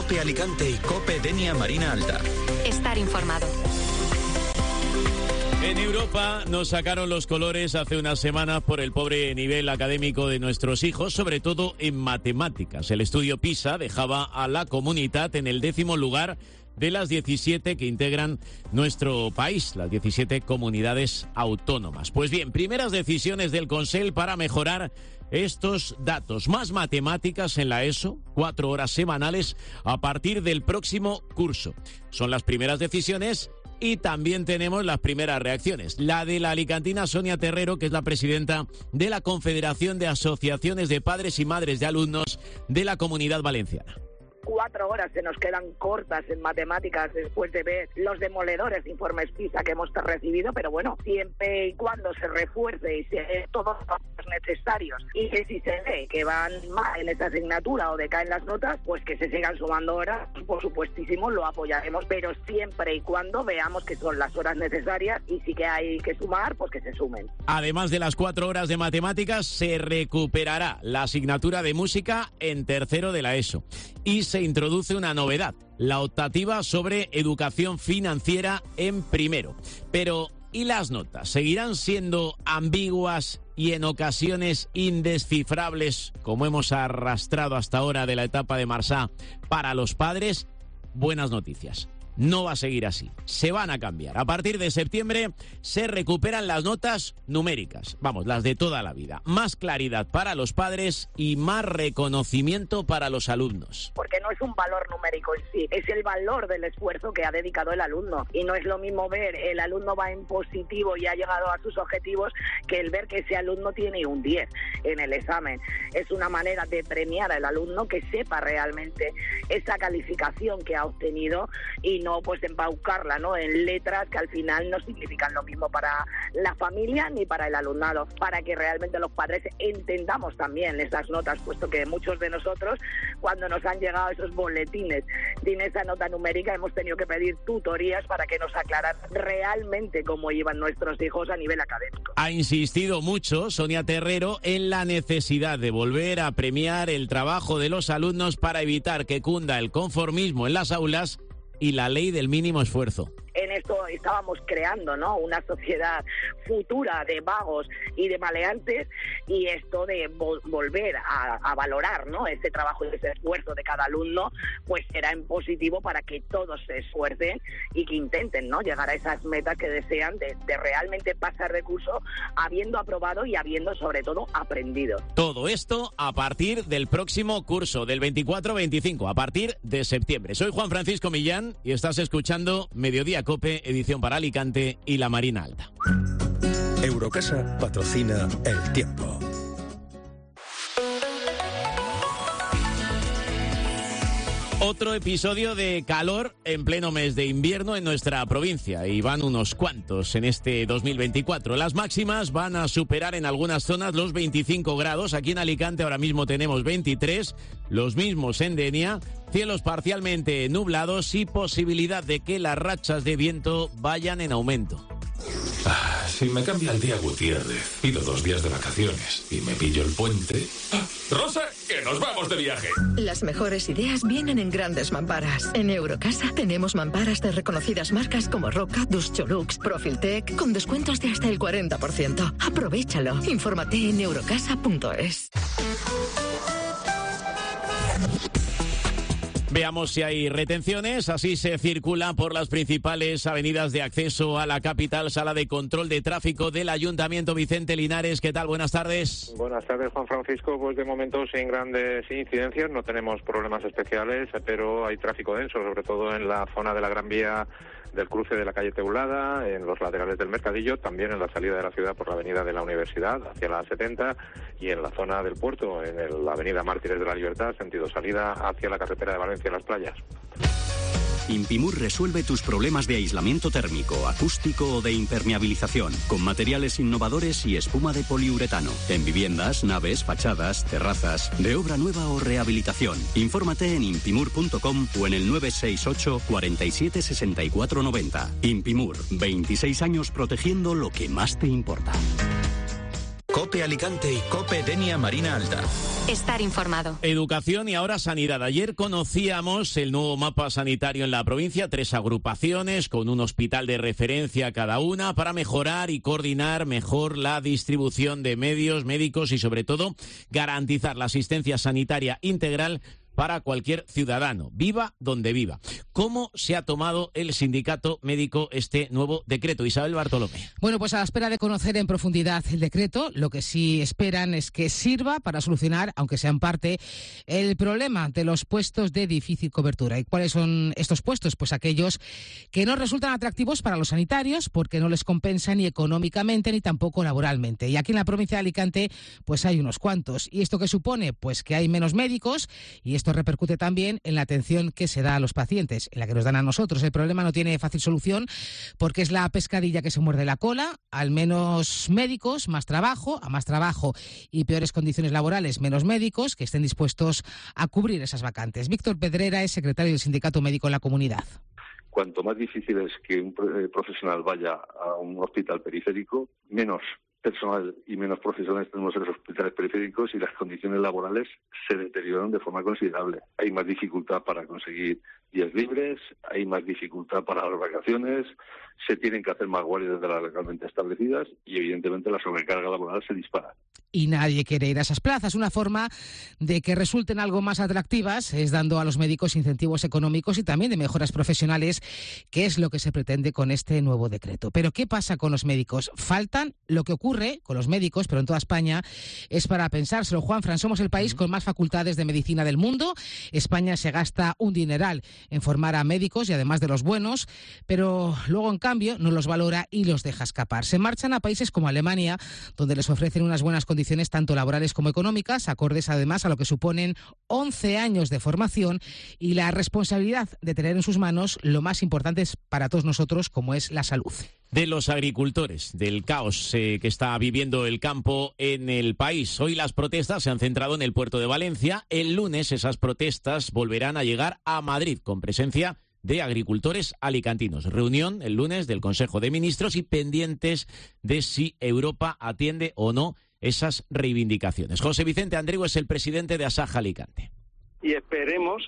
COPE Alicante y COPE Denia Marina Alta. Estar informado. En Europa nos sacaron los colores hace unas semanas por el pobre nivel académico de nuestros hijos, sobre todo en matemáticas. El estudio PISA dejaba a la Comunitat en el 10º lugar de las 17 que integran nuestro país, las 17 comunidades autónomas. Pues bien, primeras decisiones del Consell para mejorar estos datos. Más matemáticas en la ESO, 4 horas semanales a partir del próximo curso. Son las primeras decisiones. Y también tenemos las primeras reacciones. La de la alicantina Sonia Terrero, que es la presidenta de la Confederación de Asociaciones de Padres y Madres de Alumnos de la Comunidad Valenciana. 4 horas se nos quedan cortas en matemáticas después de ver los demoledores informes PISA que hemos recibido, pero bueno, siempre y cuando se refuerce y se todos los necesarios y que si se ve que van mal en esta asignatura o decaen las notas, pues que se sigan sumando horas, por supuestísimo lo apoyaremos, pero siempre y cuando veamos que son las horas necesarias y si que hay que sumar, pues que se sumen. Además de las 4 horas de matemáticas, se recuperará la asignatura de música en tercero de la ESO y se introduce una novedad, la optativa sobre educación financiera en primero. Pero, ¿y las notas? ¿Seguirán siendo ambiguas y en ocasiones indescifrables, como hemos arrastrado hasta ahora de la etapa de Marsá, para los padres? Buenas noticias. No va a seguir así. Se van a cambiar. A partir de septiembre se recuperan las notas numéricas. Vamos, las de toda la vida. Más claridad para los padres y más reconocimiento para los alumnos. Porque no es un valor numérico en sí, es el valor del esfuerzo que ha dedicado el alumno. Y no es lo mismo ver el alumno va en positivo y ha llegado a sus objetivos que el ver que ese alumno tiene un 10 en el examen. Es una manera de premiar al alumno que sepa realmente esa calificación que ha obtenido y no pues embaucarla, ¿no?, en letras que al final no significan lo mismo para la familia ni para el alumnado, para que realmente los padres entendamos también esas notas, puesto que muchos de nosotros, cuando nos han llegado esos boletines de esa nota numérica, hemos tenido que pedir tutorías para que nos aclararan realmente cómo iban nuestros hijos a nivel académico. Ha insistido mucho Sonia Terrero en la necesidad de volver a premiar el trabajo de los alumnos para evitar que cunda el conformismo en las aulas y la ley del mínimo esfuerzo. En esto estábamos creando, ¿no?, una sociedad futura de vagos y de maleantes, y esto de volver a valorar, ¿no?, ese trabajo y ese esfuerzo de cada alumno, pues será en positivo para que todos se esfuercen y que intenten, ¿no?, llegar a esas metas que desean de realmente pasar de curso habiendo aprobado y habiendo sobre todo aprendido. Todo esto a partir del próximo curso, del 24-25, a partir de septiembre. Soy Juan Francisco Millán y estás escuchando Mediodía COPE, edición para Alicante y la Marina Alta. Eurocasa patrocina El Tiempo. Otro episodio de calor en pleno mes de invierno en nuestra provincia, y van unos cuantos en este 2024. Las máximas van a superar en algunas zonas los 25 grados. Aquí en Alicante ahora mismo tenemos 23, los mismos en Denia, cielos parcialmente nublados y posibilidad de que las rachas de viento vayan en aumento. Si me cambia el día Gutiérrez, pido 2 días de vacaciones y me pillo el puente... ¡Rosa, que nos vamos de viaje! Las mejores ideas vienen en grandes mamparas. En Eurocasa tenemos mamparas de reconocidas marcas como Roca, Duscholux, Profiltec, con descuentos de hasta el 40%. Aprovéchalo. Infórmate en eurocasa.es. Veamos si hay retenciones. Así se circula por las principales avenidas de acceso a la capital. Sala de control de tráfico del Ayuntamiento. Vicente Linares, ¿qué tal? Buenas tardes. Buenas tardes, Juan Francisco. Pues de momento sin grandes incidencias, no tenemos problemas especiales, pero hay tráfico denso, sobre todo en la zona de la Gran Vía del cruce de la calle Teulada, en los laterales del Mercadillo, también en la salida de la ciudad por la avenida de la Universidad hacia la 70 y en la zona del puerto, en la avenida Mártires de la Libertad, sentido salida hacia la carretera de Valencia a las Playas. Impimur resuelve tus problemas de aislamiento térmico, acústico o de impermeabilización, con materiales innovadores y espuma de poliuretano, en viviendas, naves, fachadas, terrazas, de obra nueva o rehabilitación. Infórmate en impimur.com o en el 968 47 64 90. Impimur, 26 años protegiendo lo que más te importa. COPE Alicante y COPE Denia Marina Alta. Estar informado. Educación y ahora sanidad. Ayer conocíamos el nuevo mapa sanitario en la provincia, 3 agrupaciones con un hospital de referencia cada una para mejorar y coordinar mejor la distribución de medios médicos y sobre todo garantizar la asistencia sanitaria integral para cualquier ciudadano, viva donde viva. ¿Cómo se ha tomado el sindicato médico este nuevo decreto? Isabel Bartolomé. Bueno, pues a la espera de conocer en profundidad el decreto, lo que sí esperan es que sirva para solucionar, aunque sea en parte, el problema de los puestos de difícil cobertura. ¿Y cuáles son estos puestos? Pues aquellos que no resultan atractivos para los sanitarios porque no les compensa ni económicamente ni tampoco laboralmente. Y aquí en la provincia de Alicante pues hay unos cuantos. ¿Y esto qué supone? Pues que hay menos médicos y esto repercute también en la atención que se da a los pacientes, en la que nos dan a nosotros. El problema no tiene fácil solución porque es la pescadilla que se muerde la cola. Al menos médicos, más trabajo, a más trabajo y peores condiciones laborales, menos médicos que estén dispuestos a cubrir esas vacantes. Víctor Pedrera es secretario del Sindicato Médico en la comunidad. Cuanto más difícil es que un profesional vaya a un hospital periférico, menos personal y menos profesionales tenemos en los hospitales periféricos y las condiciones laborales se deterioran de forma considerable. Hay más dificultad para conseguir días libres, hay más dificultad para las vacaciones, se tienen que hacer más guardias de las legalmente establecidas y evidentemente la sobrecarga laboral se dispara. Y nadie quiere ir a esas plazas. Una forma de que resulten algo más atractivas es dando a los médicos incentivos económicos y también de mejoras profesionales, que es lo que se pretende con este nuevo decreto. Pero ¿qué pasa con los médicos? Faltan. Lo que ocurre con los médicos, pero en toda España, es para pensárselo. Juanfran, somos el país con más facultades de medicina del mundo. España se gasta un dineral en formar a médicos y además de los buenos, pero luego en cambio no los valora y los deja escapar. Se marchan a países como Alemania, donde les ofrecen unas buenas condiciones tanto laborales como económicas, acordes además a lo que suponen 11 años de formación y la responsabilidad de tener en sus manos lo más importante para todos nosotros, como es la salud. De los agricultores, del caos que está viviendo el campo en el país. Hoy las protestas se han centrado en el puerto de Valencia. El lunes esas protestas volverán a llegar a Madrid con presencia de agricultores alicantinos. Reunión el lunes del Consejo de Ministros y pendientes de si Europa atiende o no esas reivindicaciones. José Vicente Andreu es el presidente de Asaja Alicante. Y esperemos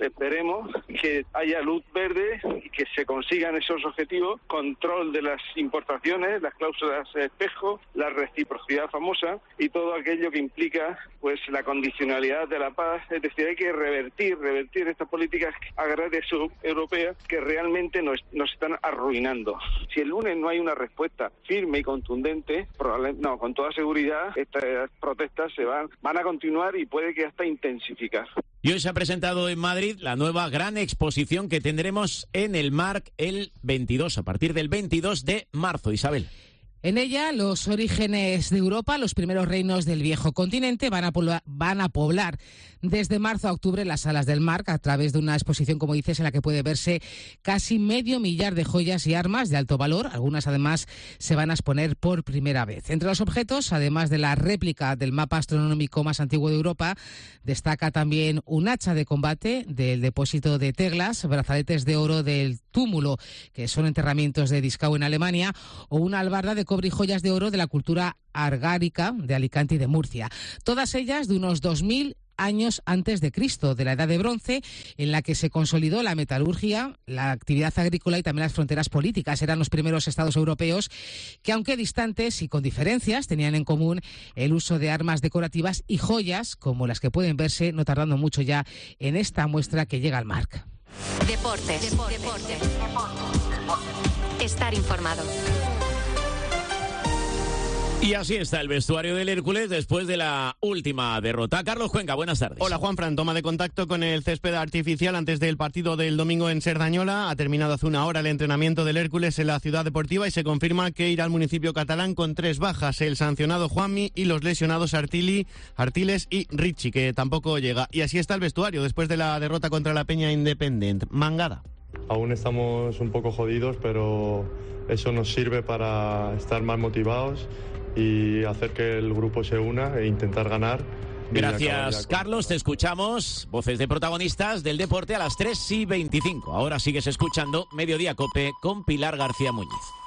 que haya luz verde y que se consigan esos objetivos, control de las importaciones, las cláusulas espejo, la reciprocidad famosa y todo aquello que implica pues la condicionalidad de la paz. Es decir, hay que revertir estas políticas agrarias europeas que realmente nos están arruinando. Si el lunes no hay una respuesta firme y contundente, con toda seguridad estas protestas van a continuar y puede que hasta intensificar. Y hoy se ha presentado en Madrid la nueva gran exposición que tendremos en el MARC el 22, a partir del 22 de marzo. Isabel. En ella, los orígenes de Europa, los primeros reinos del viejo continente, van a poblar desde marzo a octubre las salas del MARC a través de una exposición, como dices, en la que puede verse casi 500.000 de joyas y armas de alto valor. Algunas, además, se van a exponer por primera vez. Entre los objetos, además de la réplica del mapa astronómico más antiguo de Europa, destaca también un hacha de combate del depósito de Teglas, brazaletes de oro del túmulo, que son enterramientos de Dieskau en Alemania, o una albarda de cobre y joyas de oro de la cultura argárica de Alicante y de Murcia. Todas ellas de unos 2000 años antes de Cristo, de la Edad de Bronce, en la que se consolidó la metalurgia, la actividad agrícola y también las fronteras políticas. Eran los primeros estados europeos que, aunque distantes y con diferencias, tenían en común el uso de armas decorativas y joyas, como las que pueden verse, no tardando mucho ya, en esta muestra que llega al MARC. Deportes. Estar informado. Y así está el vestuario del Hércules después de la última derrota. Carlos Cuenca, buenas tardes. Hola Juanfran, toma de contacto con el césped artificial antes del partido del domingo en Cerdañola. Ha terminado hace una hora el entrenamiento del Hércules en la ciudad deportiva y se confirma que irá al municipio catalán con 3 bajas, el sancionado Juanmi y los lesionados Artiles y Richie, que tampoco llega. Y así está el vestuario después de la derrota contra la Peña Independent. Mangada. Aún estamos un poco jodidos, pero eso nos sirve para estar más motivados y hacer que el grupo se una e intentar ganar. Gracias, Carlos. Te escuchamos. Voces de protagonistas del deporte a las 3:25. Ahora sigues escuchando Mediodía COPE con Pilar García Muñiz.